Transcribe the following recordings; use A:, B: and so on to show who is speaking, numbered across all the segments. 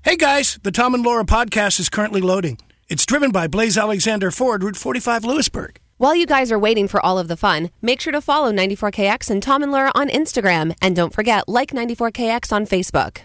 A: Hey guys, the Tom and Laura podcast is currently loading. It's driven by Blaze Alexander Ford, Route 45, Lewisburg.
B: While you guys are waiting for all of the fun, make sure to follow 94KX and Tom and Laura on Instagram. And don't forget, like 94KX on Facebook.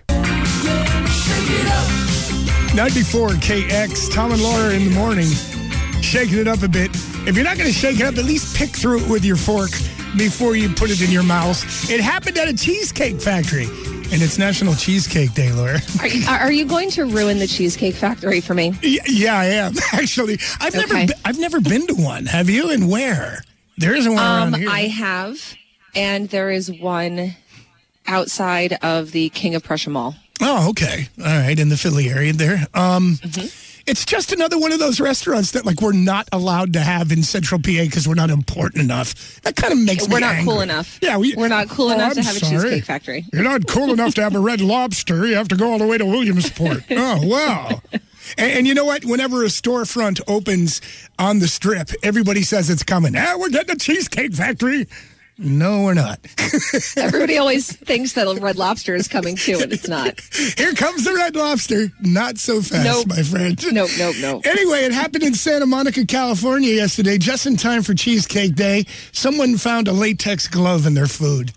C: 94KX, Tom and Laura in the morning, shaking it up a bit. If you're not going to shake it up, at least pick through it with your fork before you put it in your mouth. It happened at a cheesecake factory. And it's National Cheesecake Day, Laura.
D: Are you going to ruin the Cheesecake Factory for me?
C: Yeah, I am, actually. I've never been to one. Have you? And where? There isn't one around here.
D: I have, and there is one outside of the King of Prussia Mall.
C: Oh, okay. All right, in the Philly area there. It's just another one of those restaurants that, like, we're not allowed to have in Central PA because we're not important enough. That kind of makes me angry.
D: We're not cool enough.
C: Yeah,
D: we're not cool enough to have a Cheesecake Factory.
C: You're not cool enough to have a Red Lobster. You have to go all the way to Williamsport. Oh, wow. And you know what? Whenever a storefront opens on the Strip, everybody says it's coming. We're getting a Cheesecake Factory. No, we're not.
D: Everybody always thinks that a Red Lobster is coming too, and it's not.
C: Here comes the Red Lobster. Not so fast, my friend.
D: Nope.
C: Anyway, it happened in Santa Monica, California yesterday, just in time for Cheesecake Day. Someone found a latex glove in their food.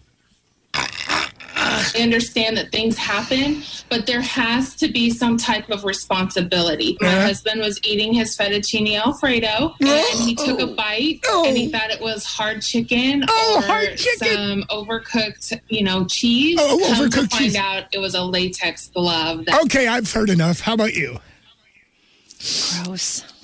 E: I understand that things happen, but there has to be some type of responsibility. My husband was eating his fettuccine Alfredo, and he took a bite, and he thought it was hard chicken some overcooked, cheese. Come to find out it was a latex glove.
C: Okay, I've heard enough. How about you?
D: Gross.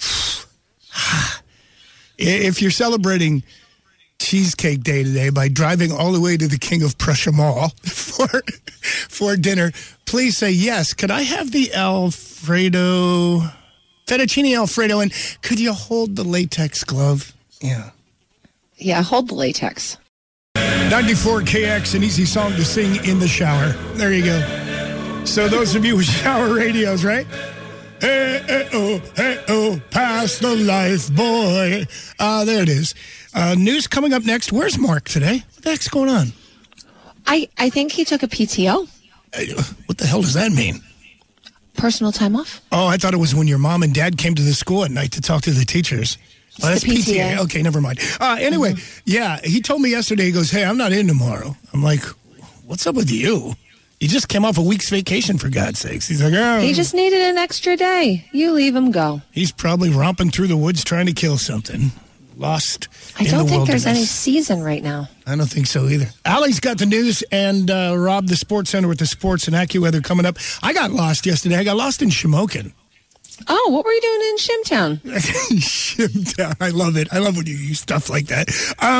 C: If you're celebrating Cheesecake Day today by driving all the way to the King of Prussia Mall for dinner, please say yes. Could I have the fettuccine Alfredo, and could you hold the latex glove?
D: Yeah, hold the latex.
C: 94KX, an easy song to sing in the shower. There you go. So those of you with shower radios, right? Hey, oh, pass the life, boy. There it is. News coming up next. Where's Mark today? What the heck's going on?
D: I think he took a PTO.
C: What the hell does that mean?
D: Personal time off.
C: Oh, I thought it was when your mom and dad came to the school at night to talk to the teachers. Oh, that's
D: the PTA.
C: Okay, never mind. Anyway, yeah, he told me yesterday, he goes, hey, I'm not in tomorrow. I'm like, what's up with you? You just came off a week's vacation, for God's sakes. He's like, oh.
D: He just needed an extra day. You leave him go.
C: He's probably romping through the woods trying to kill something. Lost
D: I don't think there's any season right now.
C: I don't think so either. Allie's got the news, and Rob, the Sports Center with the sports and AccuWeather coming up. I got lost yesterday. I got lost in Shamokin.
D: Oh, what were you doing in Shimtown?
C: Shimtown. I love it. I love when you use stuff like that.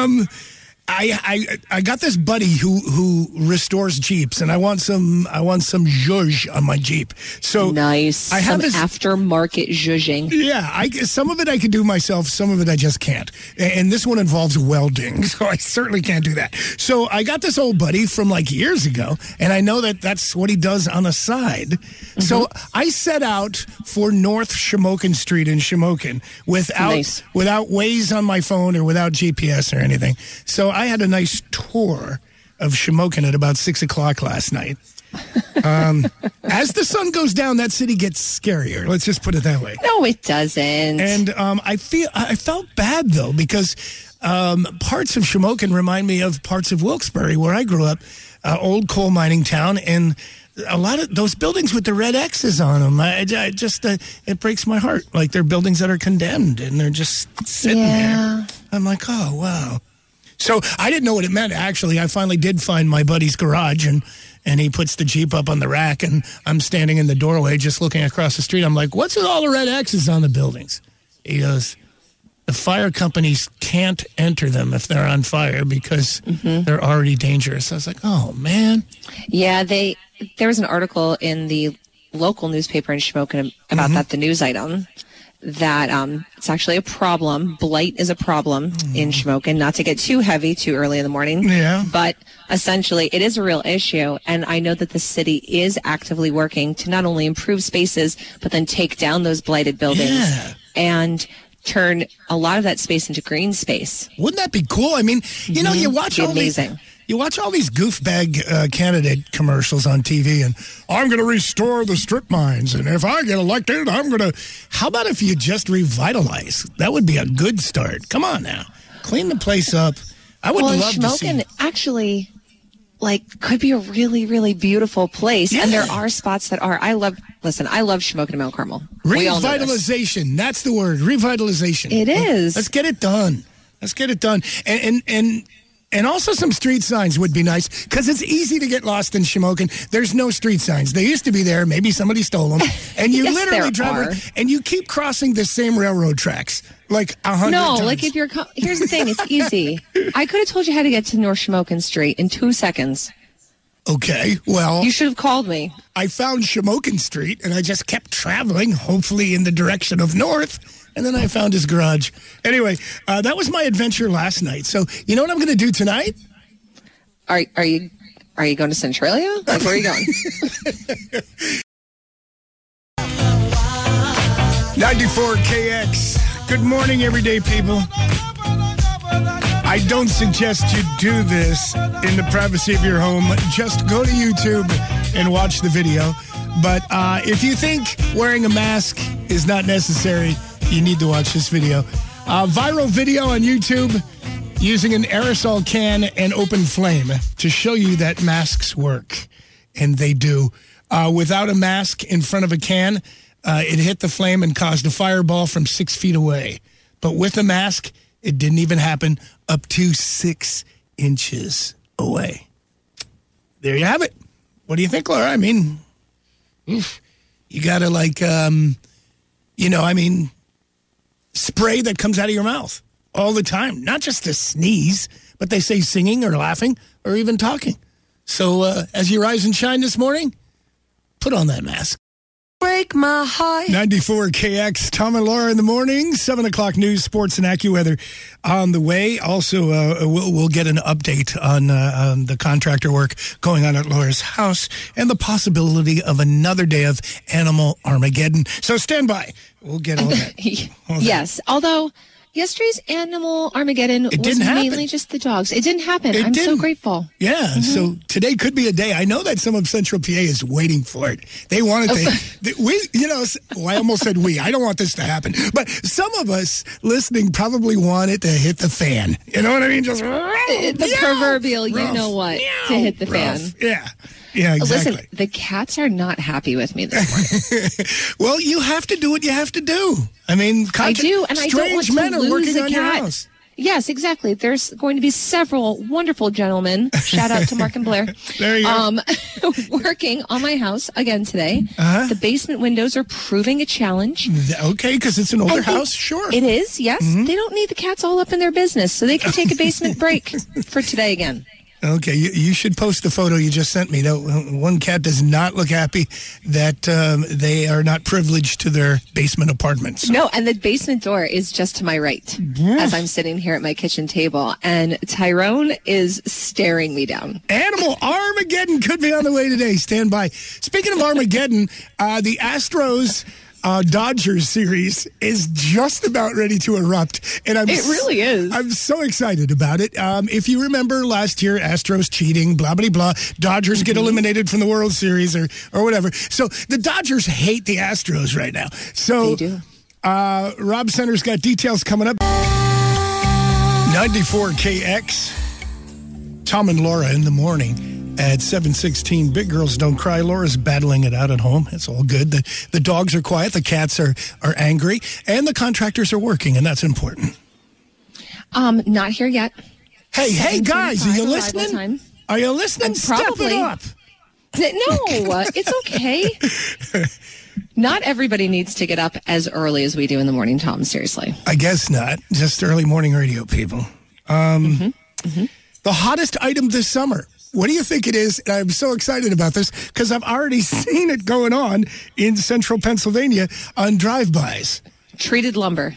C: I got this buddy who restores Jeeps, and I want some zhuzh on my Jeep. So
D: nice. I have some aftermarket zhuzhing.
C: Yeah, some of it I can do myself, some of it I just can't. And this one involves welding, so I certainly can't do that. So I got this old buddy from like years ago, and I know that that's what he does on the side. Mm-hmm. So I set out for North Shamokin Street in Shamokin without Waze on my phone or without GPS or anything. So I had a nice tour of Shamokin at about 6 o'clock last night. As the sun goes down, that city gets scarier. Let's just put it that way.
D: No, it doesn't.
C: And I felt bad though, because parts of Shamokin remind me of parts of Wilkes-Barre, where I grew up, old coal mining town, and a lot of those buildings with the red X's on them, it breaks my heart. Like, they're buildings that are condemned, and they're just sitting there. I'm like, oh, wow. So I didn't know what it meant, actually. I finally did find my buddy's garage, and he puts the Jeep up on the rack, and I'm standing in the doorway just looking across the street. I'm like, what's with all the red X's on the buildings? He goes, the fire companies can't enter them if they're on fire because they're already dangerous. I was like, oh, man.
D: Yeah, there was an article in the local newspaper in Shamokin about that, the news item, that it's actually a problem. Blight is a problem in Shamokin, not to get too heavy too early in the morning.
C: Yeah.
D: But essentially, it is a real issue. And I know that the city is actively working to not only improve spaces, but then take down those blighted buildings and turn a lot of that space into green space.
C: Wouldn't that be cool? I mean, you know, you watch all these... You watch all these goofbag candidate commercials on TV, and I'm going to restore the strip mines, and if I get elected, I'm going to... How about if you just revitalize? That would be a good start. Come on now. Clean the place up. I would love to see...
D: Shamokin actually, could be a really, really beautiful place, and there are spots that are... I love Shamokin and Mount Carmel.
C: Revitalization. That's the word. Revitalization.
D: It is.
C: Let's get it done. And also some street signs would be nice, because it's easy to get lost in Shamokin. There's no street signs. They used to be there. Maybe somebody stole them. And you
D: Yes,
C: literally
D: there
C: drive
D: are.
C: around, and you keep crossing the same railroad tracks 100
D: No,
C: times.
D: if you're... Here's the thing. It's easy. I could have told you how to get to North Shamokin Street in 2 seconds.
C: Okay, well...
D: You should have called me.
C: I found Shamokin Street, and I just kept traveling, hopefully in the direction of north, and then I found his garage. Anyway, that was my adventure last night. So, you know what I'm going to do tonight?
D: Are you going to Centralia? Where are you going?
C: 94 KX. Good morning, everyday people. I don't suggest you do this in the privacy of your home. Just go to YouTube and watch the video. But if you think wearing a mask is not necessary, you need to watch this video. Viral video on YouTube using an aerosol can and open flame to show you that masks work. And they do. Without a mask in front of a can, it hit the flame and caused a fireball from 6 feet away. But with a mask, it didn't even happen up to 6 inches away. There you have it. What do you think, Laura? I mean, you got to spray that comes out of your mouth all the time. Not just to sneeze, but they say singing or laughing or even talking. So as you rise and shine this morning, put on that mask.
F: Break my heart.
C: 94 KX, Tom and Laura in the morning, 7 o'clock news, sports, and AccuWeather on the way. Also, we'll get an update on the contractor work going on at Laura's house and the possibility of another day of Animal Armageddon. So stand by. We'll get all that.
D: Yes, although yesterday's Animal Armageddon was mainly just the dogs. It didn't happen. I'm so grateful.
C: Yeah, so today could be a day. I know that some of Central PA is waiting for it. They want it to. I almost said we. I don't want this to happen. But some of us listening probably want it to hit the fan. You know what I mean? Just
D: the proverbial, you know what, to hit the fan.
C: Yeah, exactly.
D: Listen, the cats are not happy with me this morning.
C: Well, you have to do what you have to do. I mean,
D: I do, and I don't want to
C: men are
D: lose
C: working
D: a
C: on your
D: cat.
C: house.
D: Yes, exactly. There's going to be several wonderful gentlemen. Shout out to Mark and Blair.
C: There you go.
D: Working on my house again today. The basement windows are proving a challenge.
C: Okay, because it's an older house. Sure.
D: It is, yes. They don't need the cats all up in their business, so they can take a basement break for today again.
C: Okay, you should post the photo you just sent me. One cat does not look happy that they are not privileged to their basement apartments.
D: No, and the basement door is just to my right as I'm sitting here at my kitchen table, and Tyrone is staring me down.
C: Animal Armageddon could be on the way today. Stand by. Speaking of Armageddon, the Astros... Dodgers series is just about ready to erupt. And it
D: really is.
C: I'm so excited about it. If you remember last year, Astros cheating, blah, blah, blah. Dodgers get eliminated from the World Series or whatever. So the Dodgers hate the Astros right now. So
D: they do.
C: Rob Center's got details coming up. 94 KX. Tom and Laura in the morning. At 7:16, Big Girls Don't Cry. Laura's battling it out at home. It's all good. The dogs are quiet. The cats are angry. And the contractors are working, and that's important.
D: Not here yet.
C: Hey, guys, are you listening? Are you listening? Step it up.
D: No, it's okay. Not everybody needs to get up as early as we do in the morning, Tom. Seriously.
C: I guess not. Just early morning radio people. The hottest item this summer. What do you think it is? And I'm so excited about this because I've already seen it going on in central Pennsylvania on drive-bys.
D: Treated lumber.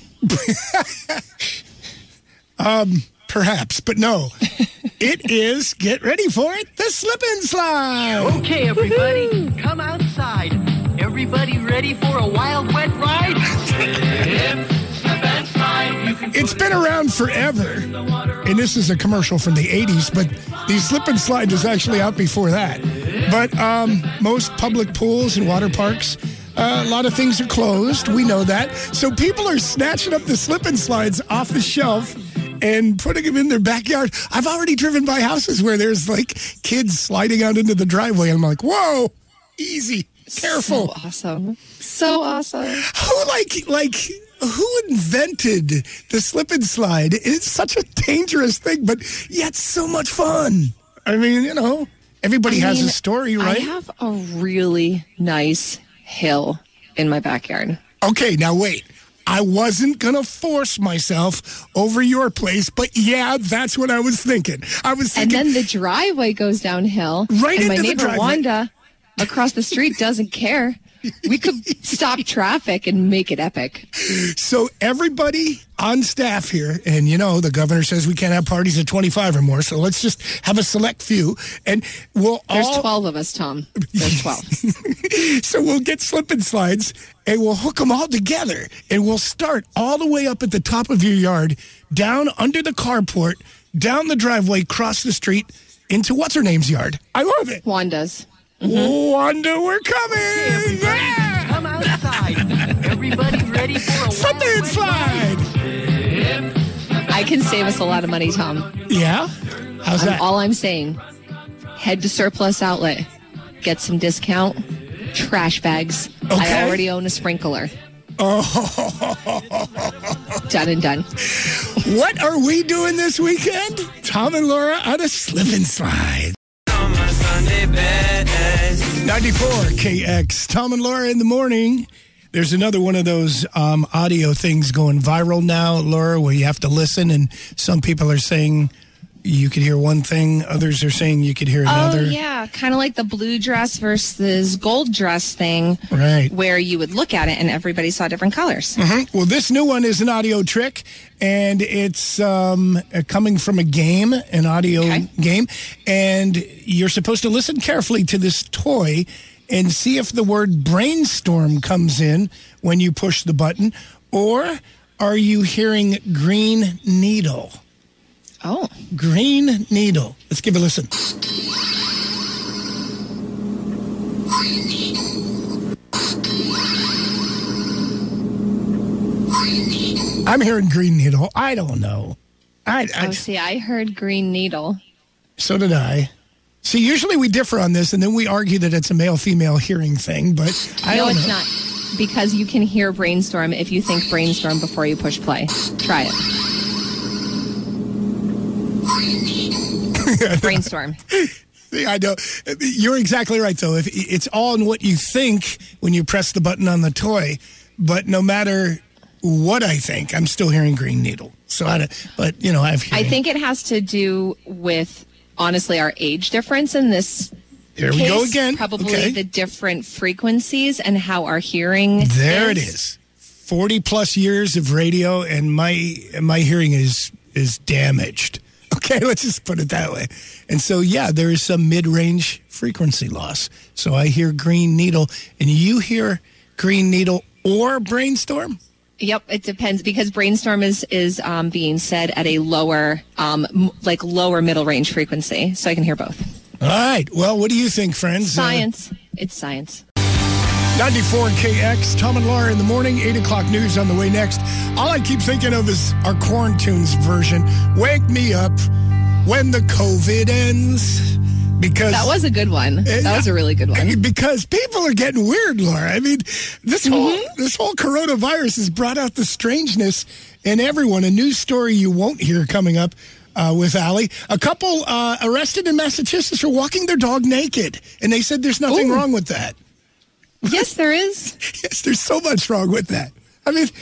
C: Perhaps, but no. It is, get ready for it, the slip and slide.
G: Okay, everybody, come outside. Everybody ready for a wild, wet ride? Slip and slide. You
C: It's been around forever, and this is a commercial from the 80s, but the slip and slide was actually out before that. But most public pools and water parks, a lot of things are closed. We know that. So people are snatching up the slip and slides off the shelf and putting them in their backyard. I've already driven by houses where there's like kids sliding out into the driveway, and I'm like, whoa, easy, careful.
D: So awesome. So awesome.
C: Who invented the slip and slide? It's such a dangerous thing, but yet so much fun. I mean, everybody has a story, right?
D: I have a really nice hill in my backyard.
C: Okay, now wait. I wasn't going to force myself over your place, but yeah, that's what I was thinking.
D: And then the driveway goes downhill.
C: Right
D: and
C: into
D: my
C: the
D: neighbor
C: driveway.
D: Wanda across the street doesn't care. We could stop traffic and make it epic.
C: So everybody on staff here, and the governor says we can't have parties of 25 or more, so let's just have a select few, and
D: There's 12 of us, Tom. There's 12.
C: So we'll get slip and slides, and we'll hook them all together, and we'll start all the way up at the top of your yard, down under the carport, down the driveway, cross the street, into what's-her-name's yard. I love it.
D: Wanda's.
C: Mm-hmm. Wanda, we're coming! Yeah!
G: Come outside. Everybody ready for a
C: Slip and slide!
D: I can save us a lot of money, Tom.
C: Yeah? How's that?
D: All I'm saying, head to Surplus Outlet, get some discount, trash bags.
C: Okay.
D: I already own a sprinkler.
C: Oh.
D: Done and done.
C: What are we doing this weekend? Tom and Laura on a slip and slide. 94 KX. Tom and Laura in the morning. There's another one of those audio things going viral now, Laura, where you have to listen, and some people are saying you could hear one thing, others are saying you could hear another.
D: Oh, yeah. Kind of like the blue dress versus gold dress thing.
C: Right.
D: Where you would look at it and everybody saw different colors.
C: Mm-hmm. Well, this new one is an audio trick, and it's coming from a game, an audio game, and you're supposed to listen carefully to this toy and see if the word brainstorm comes in when you push the button, or are you hearing green needle?
D: Oh.
C: Green needle. Let's give a listen. I'm hearing green needle. I don't know.
D: See, I heard green needle.
C: So did I. See, usually we differ on this, and then we argue that it's a male-female hearing thing, but I don't know.
D: No, it's not. Because you can hear brainstorm if you think brainstorm before you push play. Try it. Brainstorm.
C: See, I know. You're exactly right, though. If it's all in what you think when you press the button on the toy, but no matter what I think, I'm still hearing green needle. So I think
D: it has to do with, honestly, our age difference in this.
C: There we go again.
D: Probably the different frequencies and how our hearing
C: There it is. 40 plus years of radio, and my hearing is damaged. Okay, let's just put it that way. And so, yeah, there is some mid-range frequency loss. So I hear green needle, and you hear green needle or brainstorm?
D: Yep, it depends, because brainstorm is being said at a lower, lower middle range frequency. So I can hear both.
C: All right. Well, what do you think, friends?
D: Science. It's science.
C: 94 KX, Tom and Laura in the morning, 8 o'clock news on the way next. All I keep thinking of is our Quarantunes version. Wake me up when the COVID ends. Because
D: that was a good one. That was a really good one.
C: Because people are getting weird, Laura. I mean, this whole coronavirus has brought out the strangeness in everyone. A news story you won't hear coming up with Allie. A couple arrested in Massachusetts for walking their dog naked. And they said there's nothing wrong with that.
D: Yes, there is.
C: Yes, there's so much wrong with that. I mean,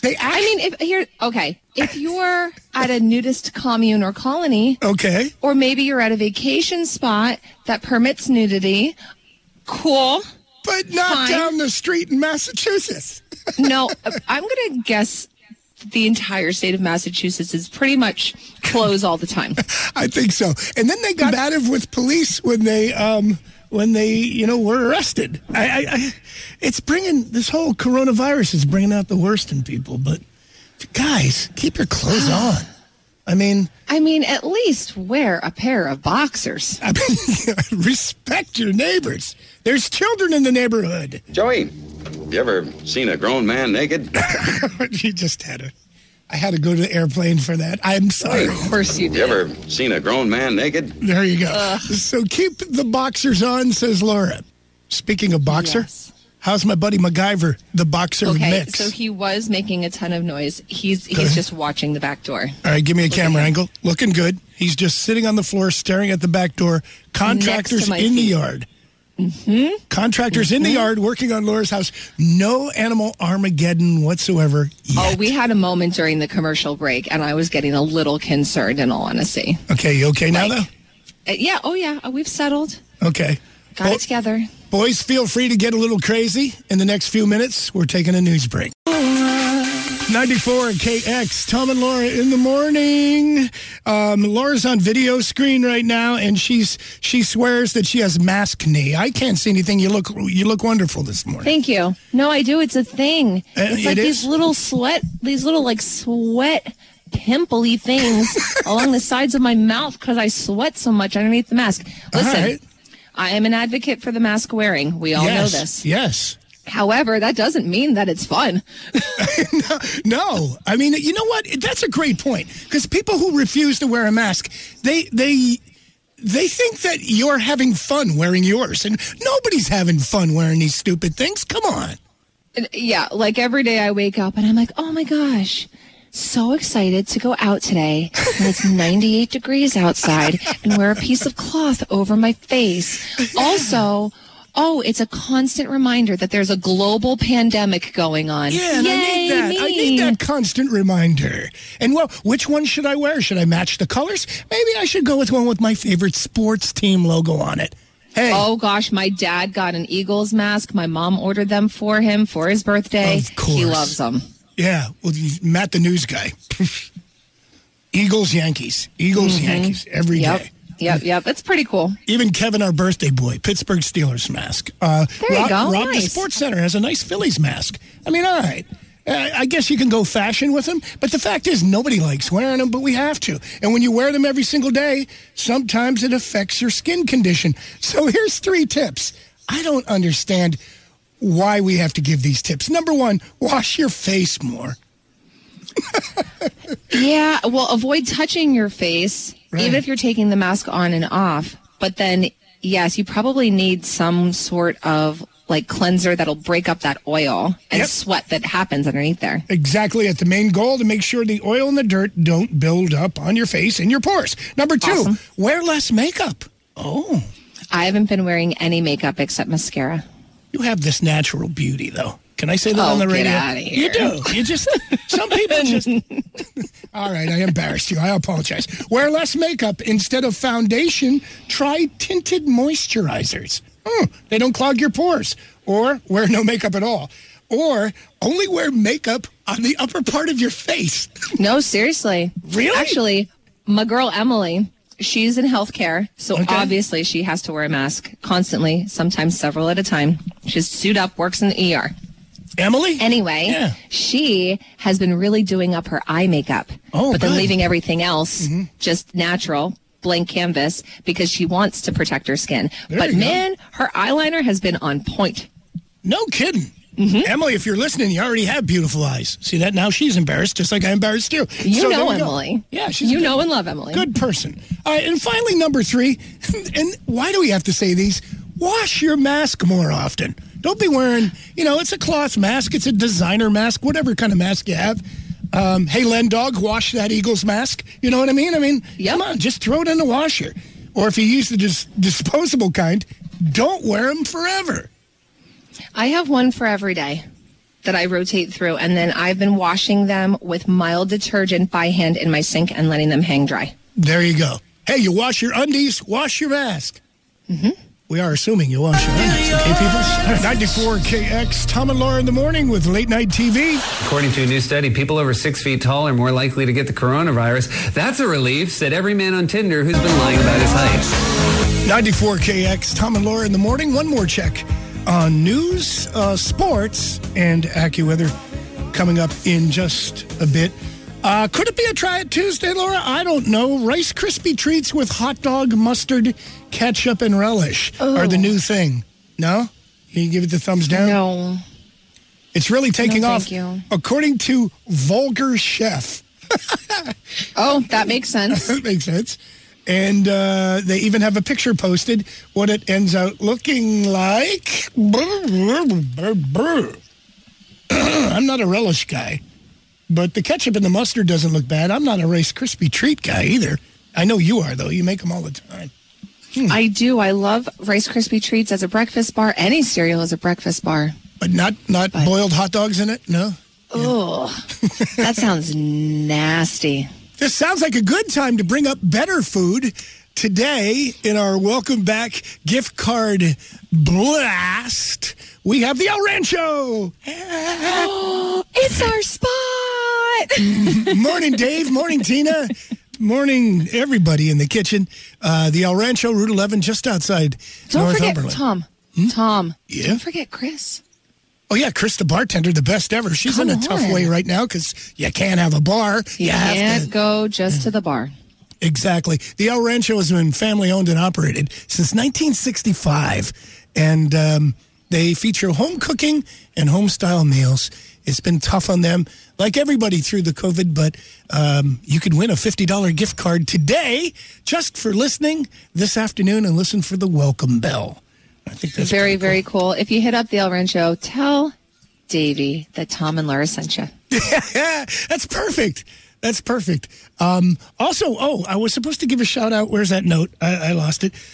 D: if you're at a nudist commune or colony, or maybe you're at a vacation spot that permits nudity, cool.
C: But not down the street in Massachusetts.
D: No, I'm going to guess the entire state of Massachusetts is pretty much closed all the time.
C: I think so. And then they got combative with police when they were arrested. It's bringing, this whole coronavirus is bringing out the worst in people, but Guys, keep your clothes on. I mean,
D: at least wear a pair of boxers.
C: Respect your neighbors. There's children in the neighborhood.
H: Joey, you ever seen a grown man naked?
C: You just I had to go to the airplane for that. I'm sorry.
D: Of course you did.
H: You ever seen a grown man naked?
C: There you go. So keep the boxers on, says Laura. Speaking of boxer,
D: Yes.
C: how's my buddy MacGyver, the boxer
D: Okay,
C: mix?
D: so he was making a ton of noise. He's just watching the back door.
C: All right, give me a camera angle. Looking good. He's just sitting on the floor, staring at the back door. Contractors
D: my
C: in the
D: feet.
C: yard. Mm-hmm. Contractors in the yard working on Laura's house. No animal Armageddon whatsoever yet.
D: Oh, we had a moment during the commercial break, and I was getting a little concerned, in all honesty.
C: Okay, you okay now, though?
D: Yeah, we've settled.
C: Okay.
D: Got it together.
C: Boys, feel free to get a little crazy. In the next few minutes, we're taking a news break. 94 KX, Tom and Laura in the morning. Laura's on video screen right now, and she swears that she has mask knee. I can't see anything. You look wonderful this morning.
D: Thank you. No, I do. It's a thing. It's like these little sweat pimply things along the sides of my mouth because I sweat so much underneath the mask. Listen,
C: right.
D: I am an advocate for the mask wearing. We all know this.
C: Yes.
D: However, that doesn't mean that it's fun.
C: No. I mean, you know what? That's a great point. Because people who refuse to wear a mask, they think that you're having fun wearing yours. And nobody's having fun wearing these stupid things. Come on.
D: Yeah, like every day I wake up and I'm like, oh my gosh, so excited to go out today. And it's 98 degrees outside and wear a piece of cloth over my face. Also, it's a constant reminder that there's a global pandemic going on.
C: Yeah, and
D: Yay,
C: I need that constant reminder. And, well, which one should I wear? Should I match the colors? Maybe I should go with one with my favorite sports team logo on it. Hey.
D: Oh, gosh, my dad got an Eagles mask. My mom ordered them for him for his birthday.
C: Of course.
D: He loves them.
C: Yeah, well, Matt the news guy. Eagles, Yankees. Eagles, Yankees every day.
D: Yep. That's pretty cool.
C: Even Kevin, our birthday boy, Pittsburgh Steelers mask.
D: There you go.
C: Rob the
D: Nice.
C: Sports Center has a nice Phillies mask. I mean, all right. I guess you can go fashion with them, but the fact is nobody likes wearing them, but we have to. And when you wear them every single day, sometimes it affects your skin condition. So here's 3 tips. I don't understand why we have to give these tips. Number 1, wash your face more.
D: Yeah, well, avoid touching your face, even if you're taking the mask on and off. But then, yes, you probably need some sort of like cleanser that'll break up that oil and sweat that happens underneath there.
C: Exactly. At the main goal to make sure the oil and the dirt don't build up on your face and your pores. Number 2, wear less makeup. Oh.
D: I haven't been wearing any makeup except mascara.
C: You have this natural beauty, though. Can I say that on the radio?
D: Get out of here.
C: You do. You just, some people just. All right, I embarrassed you. I apologize. Wear less makeup. Instead of foundation, try tinted moisturizers. They don't clog your pores. Or wear no makeup at all. Or only wear makeup on the upper part of your face.
D: No, seriously.
C: Really?
D: Actually, my girl Emily, she's in healthcare, so obviously she has to wear a mask constantly, sometimes several at a time. She's suited up, works in the ER.
C: Emily?
D: Anyway, she has been really doing up her eye makeup, but then leaving everything else just natural, blank canvas, because she wants to protect her skin. But man, her eyeliner has been on point.
C: No kidding. Emily, if you're listening, you already have beautiful eyes. See that? Now she's embarrassed, just like I embarrassed you.
D: You know Emily.
C: Yeah, she's
D: you know and love Emily.
C: Good person. All right, and finally, number 3, and why do we have to say these? Wash your mask more often. Don't be wearing, it's a cloth mask, it's a designer mask, whatever kind of mask you have. Hey, Len Dog, wash that Eagles mask. You know what I mean? Come on, just throw it in the washer. Or if you use the disposable kind, don't wear them forever.
D: I have one for every day that I rotate through, and then I've been washing them with mild detergent by hand in my sink and letting them hang dry.
C: There you go. Hey, you wash your undies, wash your mask. We are assuming you wash your undies, okay, people? 94 KX, Tom and Laura in the morning with Late Night TV.
I: According to a new study, people over 6 feet tall are more likely to get the coronavirus. That's a relief, said every man on Tinder who's been lying about his height.
C: 94 KX, Tom and Laura in the morning. One more check on news, sports, and AccuWeather.
A: coming up in just a bit. Could it be a Try It Tuesday, Laura? I don't know. Rice Krispie treats with hot dog, mustard, ketchup, and relish are the new thing. No? You give it the thumbs down?
D: No.
A: It's really taking off.
D: Thank you.
A: According to Vulgar Chef.
D: Oh, that makes sense.
A: That makes sense. And they even have a picture posted what it ends out looking like. I'm not a relish guy, but the ketchup and the mustard doesn't look bad. I'm not a Rice Krispie treat guy either. I know you are, though. You make them all the time.
D: I do. I love Rice Krispie treats as a breakfast bar. Any cereal as a breakfast bar.
A: But not boiled hot dogs in it? No?
D: Oh, that sounds nasty.
A: This sounds like a good time to bring up better food. Today, in our Welcome Back gift card blast, we have the El Rancho.
D: It's our spot.
A: Morning, Dave. Morning, Tina. Morning, everybody in the kitchen. The El Rancho, Route 11, just outside Northumberland.
D: Tom. Tom.
A: Yeah?
D: Don't forget Chris.
A: Oh, yeah, Chris, the bartender, the best ever. She's in a tough way right now because you can't have a bar.
D: You can't go just to the bar.
A: Exactly. The El Rancho has been family-owned and operated since 1965, and they feature home cooking and home-style meals. It's been tough on them, like everybody through the COVID, but you could win a $50 gift card today just for listening this afternoon and listen for the welcome bell. I think that's
D: very, very cool. If you hit up the El Rancho, tell Davey that Tom and Laura sent you.
A: That's perfect. That's perfect. Also, I was supposed to give a shout out. Where's that note? I lost it.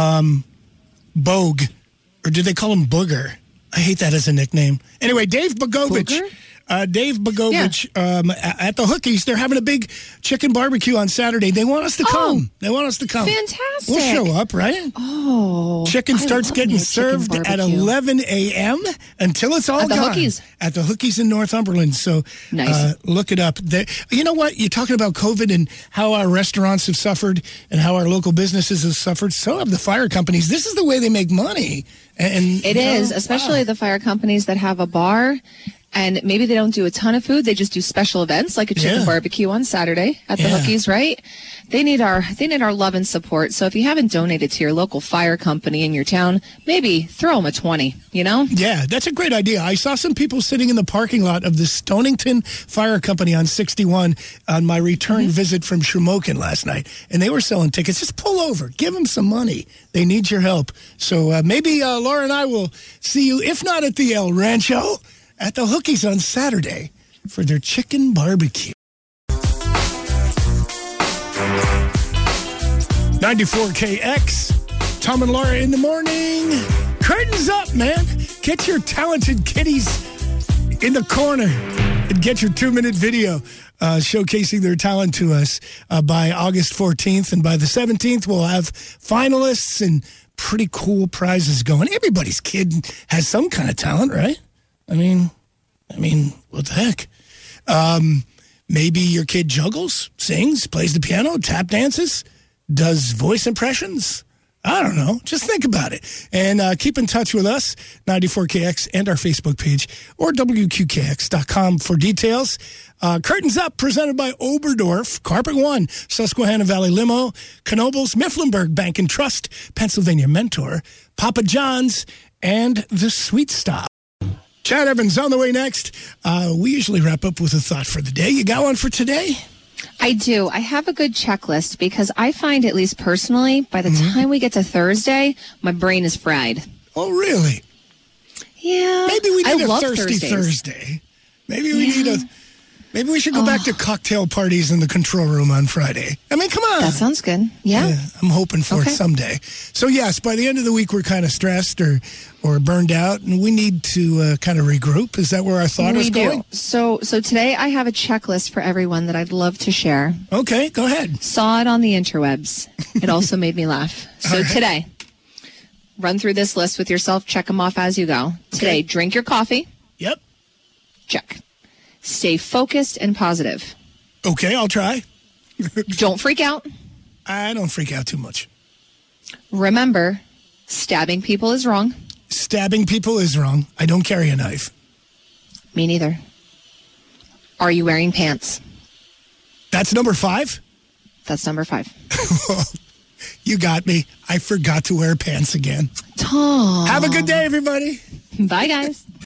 A: Bogue, or did they call him Booger? I hate that as a nickname. Anyway, Dave Bogovich. Dave Bogovich at the Hookies. They're having a big chicken barbecue on Saturday. They want us to come. They want us to come.
D: Fantastic.
A: We'll show up, right?
D: Oh.
A: Chicken starts getting served at 11 a.m. until it's all
D: at the
A: gone.
D: Hookies.
A: At the Hookies in Northumberland. So
D: nice.
A: Look it up. You know what? You're talking about COVID and how our restaurants have suffered and how our local businesses have suffered. So have the fire companies. This is the way they make money. And
D: it is, especially the fire companies that have a bar. And maybe they don't do a ton of food. They just do special events like a chicken barbecue on Saturday at the Hookies, right? They need our love and support. So if you haven't donated to your local fire company in your town, maybe throw them a 20, you know?
A: Yeah, that's a great idea. I saw some people sitting in the parking lot of the Stonington Fire Company on 61 on my return visit from Shamokin last night, and they were selling tickets. Just pull over. Give them some money. They need your help. So maybe Laura and I will see you, if not at the El Rancho, at the Hookies on Saturday for their chicken barbecue. 94KX, Tom and Laura in the morning. Curtains up, man. Get your talented kiddies in the corner and get your 2-minute video showcasing their talent to us by August 14th. And by the 17th, we'll have finalists and pretty cool prizes going. Everybody's kid has some kind of talent, right? I mean, what the heck? Maybe your kid juggles, sings, plays the piano, tap dances, does voice impressions. I don't know. Just think about it. And keep in touch with us, 94KX, and our Facebook page, or WQKX.com for details. Curtains Up, presented by Oberdorf, Carpet One, Susquehanna Valley Limo, Knoebels, Mifflinburg Bank and Trust, Pennsylvania Mentor, Papa John's, and The Sweet Stop. Chad Evans on the way next. We usually wrap up with a thought for the day. You got one for today?
D: I do. I have a good checklist because I find, at least personally, by the time we get to Thursday, my brain is fried.
A: Oh, really?
D: Yeah.
A: Maybe we need
D: a
A: thirsty Thursday. Maybe we need Maybe we should go back to cocktail parties in the control room on Friday. I mean, come on.
D: That sounds good. Yeah.
A: I'm hoping for it someday. So, yes, by the end of the week, we're kind of stressed or burned out, and we need to kind of regroup. Is that where our thought is going?
D: We do. So today I have a checklist for everyone that I'd love to share.
A: Okay, go ahead.
D: Saw it on the interwebs. It also made me laugh. So today, run through this list with yourself. Check them off as you go. Today, drink your coffee.
A: Yep.
D: Check. Stay focused and positive.
A: Okay, I'll try.
D: Don't freak out.
A: I don't freak out too much.
D: Remember, stabbing people is wrong.
A: Stabbing people is wrong. I don't carry a knife.
D: Me neither. Are you wearing pants?
A: That's number 5?
D: That's number 5.
A: You got me. I forgot to wear pants again.
D: Tom.
A: Have a good day, everybody.
D: Bye, guys.